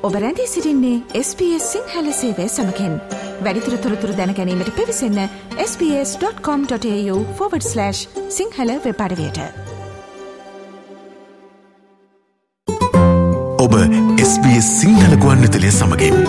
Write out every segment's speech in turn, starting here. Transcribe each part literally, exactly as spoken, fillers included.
ඔබ රැඳී සිටින්නේ එස් බී එස් සිංහල සේවය සමගින්. වැඩිදුර තොරතුරු දැන ගැනීමට පිවිසන්න S B S dot com dot AU forward slash Sinhala web අඩවියට. ඔබ එස් බී එස් සිංහල ගුවන්විදුලිය සමගින්.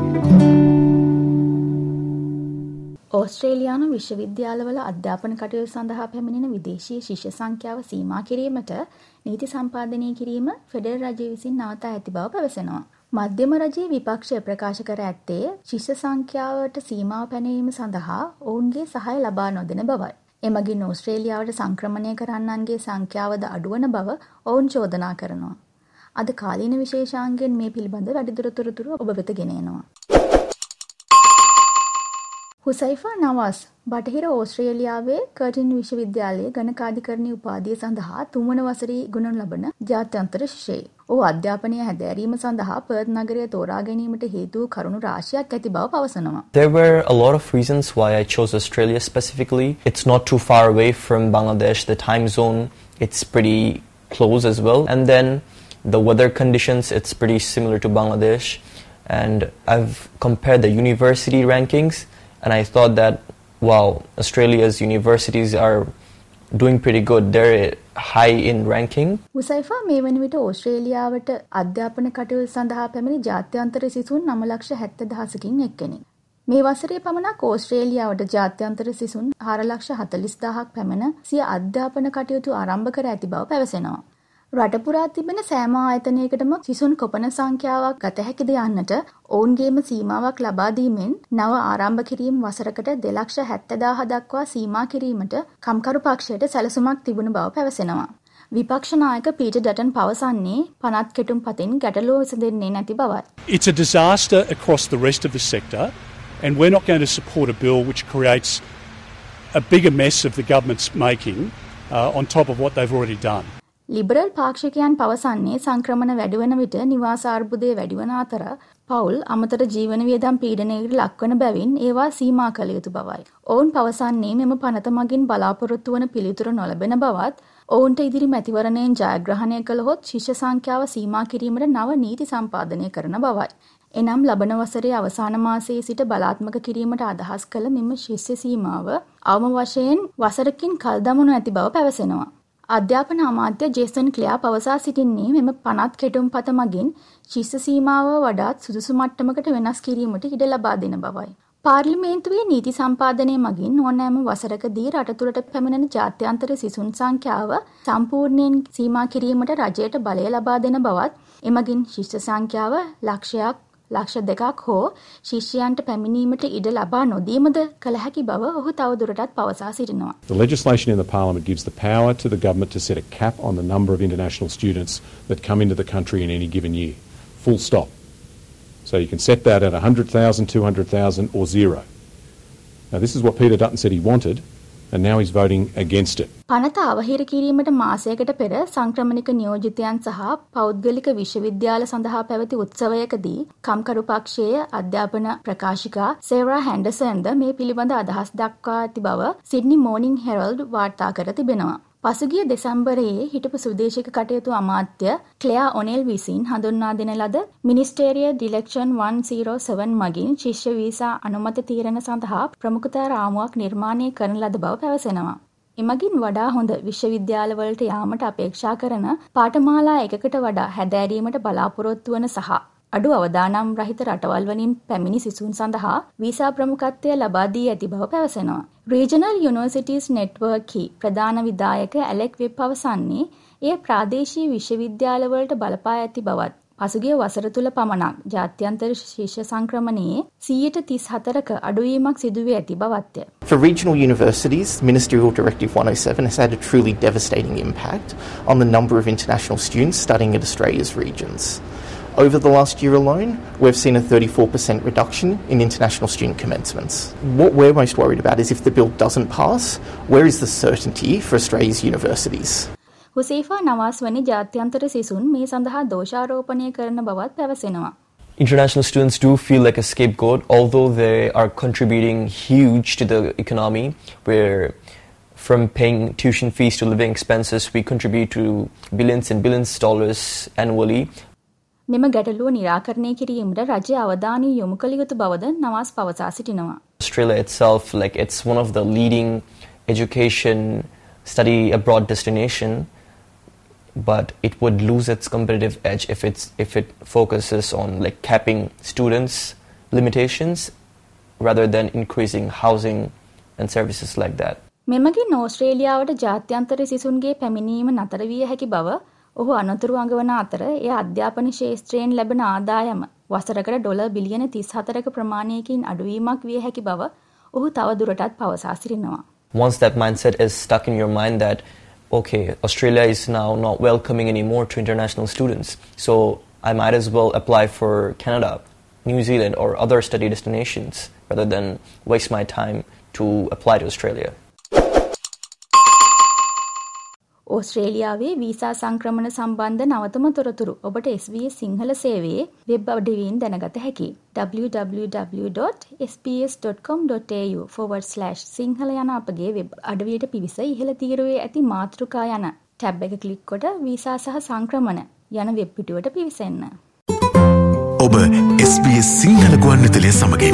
ඕස්ට්‍රේලියානු විශ්වවිද්‍යාලවල අධ්‍යාපන කටයුතු සඳහා පැමිණෙන විදේශීය ශිෂ්‍ය සංඛ්‍යාව සීමා කිරීමට නීති සම්පාදනය කිරීම ෆෙඩරල් රජය විසින් නවතා ඇති බව පැවසෙනවා. මධ්‍යම රජයේ විපක්ෂය ප්‍රකාශ කර ඇත්තේ ශිෂ්‍ය සංඛ්‍යාවට සීමාව පැනවීම සඳහා ඔවුන්ගේ සහාය ලබා නොදෙන බවයි. එමගින් ඕස්ට්‍රේලියාවට සංක්‍රමණය කරන්නන්ගේ සංඛ්‍යාවද අඩුවන බව ඔවුන් චෝදනා කරනවා. අද කාලීන විශේෂාංගයෙන් මේ පිළිබඳ වැඩිදුර තොරතුරු ඔබ වෙත ගෙන එනවා. හුසයිෆා නවාස් බටහිර ඕස්ට්‍රේලියාවේ කර්ටින් විශ්වවිද්‍යාලයේ ගණකාධිකරණී උපාධිය සඳහා තුන්වන වසරේ ඉගෙනු ලබන ජාත්‍යන්තර ශිෂ්‍යයෙක්. ඔහු අධ්‍යාපනය හැදෑරීම සඳහා පර්ත් නගරය තෝරා ගැනීමට හේතු කරුණු රාශියක් ඇති බව පවසනවා. There were a lot of reasons why I chose Australia specifically. It's not too far away from Bangladesh. The time zone, it's pretty close as well. And then the weather conditions, it's pretty similar to Bangladesh. And I've compared the university rankings and I thought that, wow, Australia's universities are doing pretty good. They're high in ranking. උසයිෆා මේ වන විට ඕස්ට්‍රේලියාවට අධ්‍යාපන කටයුතු සඳහා පැමිණි ජාත්‍යන්තර සිසුන් නව ලක්ෂ හැත්තෑ දහසකින් එක්කෙනෙක්. මේ වසරේ පමණක් ඕස්ට්‍රේලියාවට ජාත්‍යන්තර සිසුන් හාර ලක්ෂ හතළිස් දහසක් පැමිණ සිය අධ්‍යාපන කටයුතු ආරම්භ කර ඇති බව පැවසෙනවා. රට පුරා තිබෙන සෑම ආයතනයකටම සිසුන් කොපමණ සංඛ්‍යාවක් ගත හැකිද යන්නට ඔවුන්ගේම සීමාවක් ලබා දීමෙන් නව ආරම්භ කිරීම වසරකට දෙලක්ෂ හැත්තෑ දාහ දක්වා සීමා කිරීමට කම්කරු පක්ෂයට සැලසුමක් තිබුණු බව පැවසෙනවා. විපක්ෂ නායක පීටර් ඩටන් පවසන්නේ පනත් කෙටුම්පතින් ගැටලුව විසඳෙන්නේ නැති බවයි. It's a disaster across the rest of the sector and we're not going to support a bill which creates a bigger mess of the government's making uh, on top of what they've already done. Liberal පාක්ෂිකයන් පවසන්නේ සංක්‍රමණ වැඩිවන විට නිවාස අර්බුදය වැඩිවන අතර පවුල් අමතර ජීවන වියදම් පීඩනයකට ලක්වන බැවින් ඒවා සීමා කළ යුතු බවයි. ඔවුන් පවසන්නේ මෙම පනත මගින් බලාපොරොත්තු වන පිළිතුර නොලැබෙන බවත් ඔවුන්ට ඉදිරි මැතිවරණයෙන් ජයග්‍රහණය කළහොත් ශිෂ්‍ය සංඛ්‍යාව සීමා කිරීමට නව නීති සම්පාදනය කරන බවයි. එනම් ලබන වසරේ අවසාන මාසයේ සිට බලාත්මක කිරීමට අදහස් කළ මෙම ශිෂ්‍ය සීමාව අවම වශයෙන් වසරකින් කල් දමනු ඇති බව පැවසෙනවා. අධ්‍යාපන අමාත්‍ය ජේසන් ක්ලියා පවසා සිටින්නේ මෙම පනත් කෙටුම්පත මගින් ශිෂ්‍ය සීමාව වඩාත් සුදුසු මට්ටමකට වෙනස් කිරීමට ඉඩ ලබා දෙන බවයි. පාර්ලිමේන්තුවේ නීති සම්පාදනය මගින් ඕනෑම වසරකදී රට තුළට පැමිණෙන ජාත්‍යන්තර සිසුන් සංඛ්‍යාව සම්පූර්ණයෙන් සීමා කිරීමට රජයට බලය ලබා දෙන බවත් එමගින් ශිෂ්‍ය සංඛ්‍යාව ලක්ෂයක් ලක්ෂ දෙකක් හෝ ශිෂ්‍යයන්ට පැමිණීමට ඉඩ ලබා නොදීමද කළ හැකි බව ඔහු තවදුරටත් පවසා සිටිනවා. The legislation in the parliament gives the power to the government to set a cap on the number of international students that come into the country in any given year. Full stop. So you can set that at one hundred thousand, two hundred thousand or zero. Now this is what Peter Dutton said he wanted and now he's voting against it. පනත අවහිර කිරීමට මාසයකට පෙර සංක්‍රමණික නියෝජිතයන් සහ පෞද්ගලික විශ්වවිද්‍යාල සඳහා පැවති උත්සවයකදී කම්කරු පක්ෂයේ අධ්‍යාපන ප්‍රකාශිකා සේරා හැන්ඩර්සන්ද මේ පිළිබඳ අදහස් දක්වා ඇති බව සිඩ්නි මෝර්නිං හෙරල්ඩ් වාර්තා කර තිබෙනවා. පසුගිය දෙසැම්බරයේ හිටපු සුදේශික කටයුතු අමාත්‍ය ක්ලෙයා ඔනෙල් විසින් හඳුන්වා දෙන ලද මිනිස්ටේරියල් ඩිරෙක්ෂන් එකසිය සැවන් මගින් ශිෂ්‍ය වීසා අනුමත තීරණ සඳහා ප්‍රමුඛතා රාමුවක් නිර්මාණය කරන ලද බව පැවසෙනවා. එමගින් වඩා හොඳ විශ්වවිද්‍යාලවලට යාමට අපේක්ෂා කරන පාඨමාලා එකකට වඩා හැදෑරීමට බලාපොරොත්තු වන සහ අඩු අවදානම් රහිත රටවල් වලින් පැමිණි සිසුන් සඳහා වීසා ප්‍රමුඛත්වය ලබා දී ඇති බව පැවසෙනවා. Regional Universities Network කි ප්‍රධාන විධායක ඇලෙක් වෙබ් පවසන්නේ එය ප්‍රාදේශීය විශ්වවිද්‍යාලවලට බලපා ඇති බවත් පසුගිය වසර තුල පමණක් ජාත්‍යන්තර ශිෂ්‍ය සංක්‍රමණයේ සියයට තිස් හතරක අඩුවීමක් සිදුවී ඇති බවත්ය. For regional universities, Ministerial Directive one oh seven has had a truly devastating impact on the number of international students studying at Australia's regions. Over the last year alone, we've seen a thirty-four percent reduction in international student commencements. What we're most worried about is if the bill doesn't pass, where is the certainty for Australia's universities? හුසේෆා Nawaz වැනි ජාත්‍යන්තර සිසුන් මේ සඳහා දෝෂාරෝපණය කරන බවත් පැවසෙනවා. International students do feel like a scapegoat, although they are contributing huge to the economy, where from paying tuition fees to living expenses, we contribute to billions and billions of dollars annually. මෙම ගැටලුව නිරාකරණය කිරීමට රජය අවධානය යොමු කළ යුතු බවද නවාස් පවසා සිටිනවා. Australia itself, like it's one of the leading education study abroad destination, but it would lose its competitive edge if it's if it focuses on like capping students' limitations rather than increasing housing and services like that. මෙමගින් ඕස්ට්‍රේලියාවට ජාත්‍යන්තර සිසුන්ගේ පැමිණීම නතර විය හැකි බව ඔහු අනතුරු අඟවන අතර එය අධ්‍යාපන ශාස්ත්‍රයෙන් ලැබෙන ආදායම වසරකට ඩොලර් බිලියන තිස් හතරක ප්‍රමාණයකින් අඩුවීමක් විය හැකි බව ඔහු තව දුරටත් පවසා සිටිනවා. Once that mindset is stuck in your mind that okay, Australia is now not welcoming anymore to international students, so I might as well apply for Canada, New Zealand or other study destinations rather than waste my time to apply to Australia. ඕස්ට්‍රේලියාවේ visa සංක්‍රමණ සම්බන්ධ නවතම තොරතුරු ඔබට S B S Sinhala සේවයේ web අඩවියෙන් දැනගත හැකියි. w w w dot s b s dot com dot a u forward slash Sinhala යන අපගේ වෙබ් අඩවියට පිවිස ඉහළ තීරුවේ ඇති මාතෘකා යන ටැබ් එක ක්ලික් කොට වීසා සහ සංක්‍රමණ යන වෙබ් පිටුවට පිවිසෙන්න. ඔබ S B S සිංහල ගුවන්විදුලිය සමගින්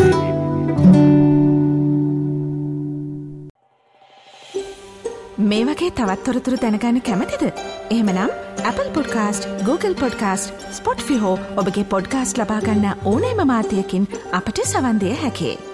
මේ වගේ තවත් තොරතුරු දැනගන්න කැමතිද? එහෙමනම් Apple Podcast, Google Podcast, Spotify හෝ ඔබගේ පොඩ්කාස්ට් ලබා ගන්න ඕනෑම මාධ්‍යයකින් අපට සවන් දිය හැකියි.